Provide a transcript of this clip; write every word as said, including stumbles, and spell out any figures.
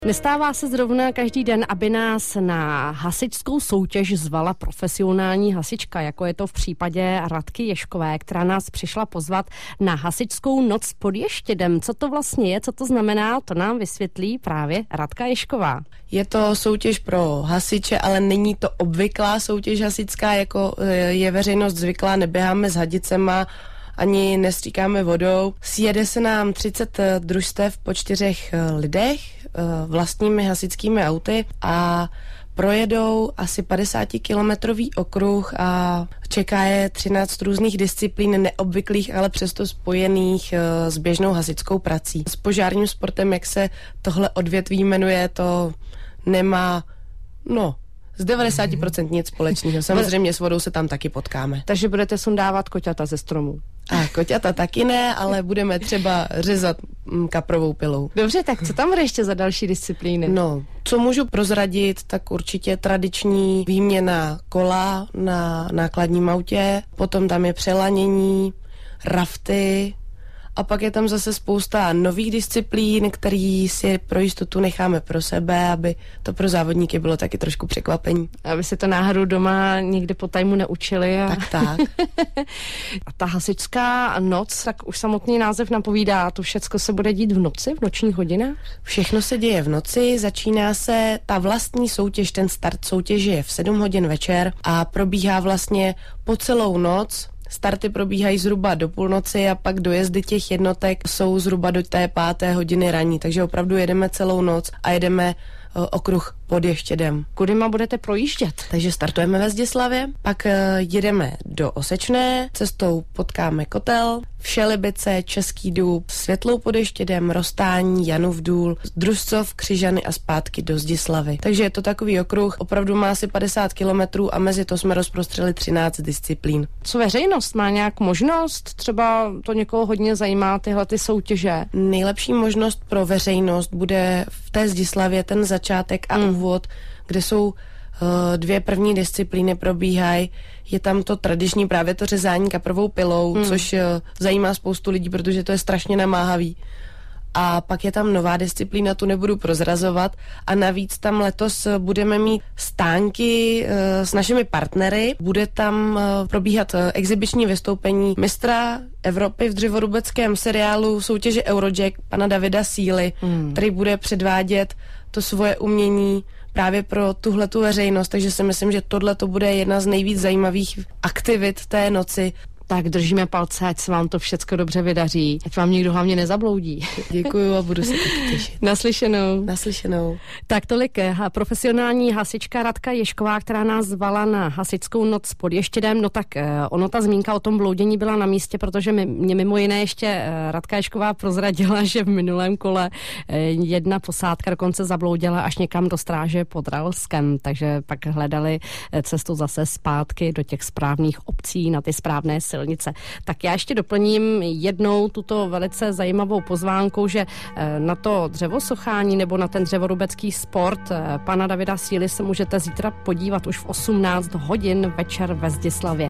Nestává se zrovna každý den, aby nás na hasičskou soutěž zvala profesionální hasička, jako je to v případě Radky Ježkové, která nás přišla pozvat na hasičskou noc pod Ještědem. Co to vlastně je, co to znamená, to nám vysvětlí právě Radka Ježková. Je to soutěž pro hasiče, ale není to obvyklá soutěž hasičská, jako je veřejnost zvyklá, neběháme s hadicema, ani nestříkáme vodou. Sjede se nám třicet družstev po čtyřech lidech vlastními hasičskými auty a projedou asi padesátikilometrový okruh a čeká je třináct různých disciplín, neobvyklých, ale přesto spojených s běžnou hasičskou prací. S požárním sportem, jak se tohle odvětví jmenuje, to nemá, no, z devadesát procent nic společného. Samozřejmě s vodou se tam taky potkáme. Takže budete sundávat koťata ze stromů. A koťata taky ne, ale budeme třeba řezat kaprovou pilou. Dobře, tak co tam bude ještě za další disciplíny? No, co můžu prozradit, tak určitě tradiční výměna kola na nákladním autě, potom tam je přelanění, rafty, a pak je tam zase spousta nových disciplín, který si pro jistotu necháme pro sebe, aby to pro závodníky bylo taky trošku překvapení. Aby si to náhodou doma někde po tajmu neučili. A... Tak, tak. A ta hasičská noc, tak už samotný název napovídá, to všecko se bude dít v noci, v nočních hodinách? Všechno se děje v noci, začíná se ta vlastní soutěž, ten start soutěže je v sedm hodin večer a probíhá vlastně po celou noc. Starty probíhají zhruba do půlnoci a pak dojezdy těch jednotek jsou zhruba do té páté hodiny ranní, takže opravdu jedeme celou noc a jedeme uh, okruh pod Ještědem. Kudyma budete projíždět? Takže startujeme ve Zdislavě, pak uh, jedeme do Osečné, cestou potkáme Kotel, Všelibice, Český Dub, Světlou pod Ještědem, Rostání, Janův Důl, Družcov, Křižany a zpátky do Zdislavy. Takže je to takový okruh, opravdu má asi padesát kilometrů a mezi to jsme rozprostřeli třináct disciplín. Co veřejnost? Má nějak možnost? Třeba to někoho hodně zajímá, tyhle ty soutěže? Nejlepší možnost pro veřejnost bude v té Zdislavě ten začátek a mm. úvod, kde jsou uh, dvě první disciplíny probíhají. Je tam to tradiční právě to řezání kaprovou pilou, mm. což uh, zajímá spoustu lidí, protože to je strašně namáhavý. A pak je tam nová disciplína, tu nebudu prozrazovat a navíc tam letos budeme mít stánky e, s našimi partnery. Bude tam e, probíhat e, exibiční vystoupení mistra Evropy v dřevorubeckém seriálu soutěže Eurojack pana Davida Síly, hmm. který bude předvádět to svoje umění právě pro tuhletu veřejnost, takže si myslím, že tohle to bude jedna z nejvíc zajímavých aktivit té noci. Tak držíme palce, ať se vám to všecko dobře vydaří. Ať vám nikdo hlavně nezabloudí. Děkuju a budu se taky těšit. Naslyšenou. Naslyšenou. Tak tolik profesionální hasička Radka Ježková, která nás zvala na hasičskou noc pod Ještědem. No tak ono, ta zmínka o tom bloudění byla na místě, protože mě mimo jiné ještě Radka Ježková prozradila, že v minulém kole jedna posádka dokonce zabloudila až někam do stráže pod Ralskem, takže pak hledali cestu zase zpátky do těch správných obcí na ty správné silnice. Tak já ještě doplním jednou tuto velice zajímavou pozvánkou, že na to dřevosochání nebo na ten dřevorubecký sport pana Davida Síly se můžete zítra podívat už v osmnáct hodin večer ve Zdislavě.